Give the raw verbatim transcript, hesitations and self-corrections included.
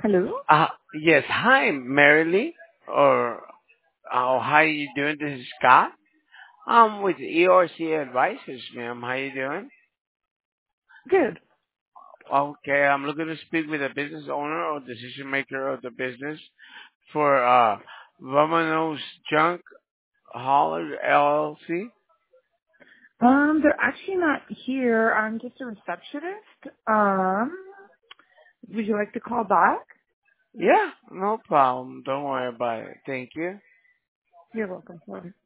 Hello? Uh, yes, hi, Marilee, or oh, how you doing? This is Scott. I'm with E R C Advisors, ma'am. How you doing? Good. Okay, I'm looking to speak with a business owner or decision maker of the business for uh, Vamonos Junk Hauler L L C. Um, they're actually not here. I'm just a receptionist. Um, would you like to call back? Yeah, no problem. Don't worry about it. Thank you. You're welcome. Sorry.